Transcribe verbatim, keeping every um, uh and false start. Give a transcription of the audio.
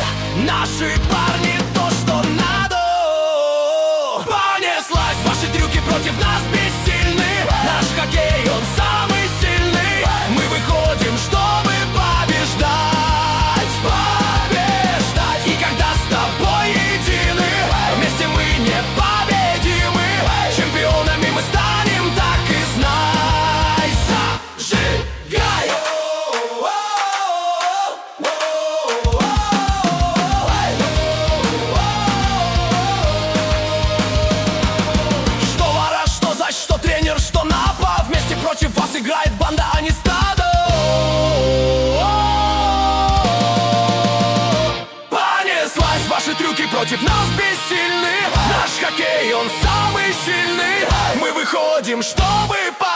Наши парни то, что надо. Понеслась, ваши трюки против нас бессильны. Наш хоккей, он самый сильный. Мы выходим, чтобы побеждать. Побеждать. И когда с тобой едины, вместе мы непобедимы. Чемпионами мы станем, так и знай. Зажигай. Что вора, что зач, что тренер, что напав. Вместе против вас играет банда, а не стадо. Понеслась, ваши трюки против нас бессильны. Наш хоккей, он самый сильный. Мы выходим, чтобы победить.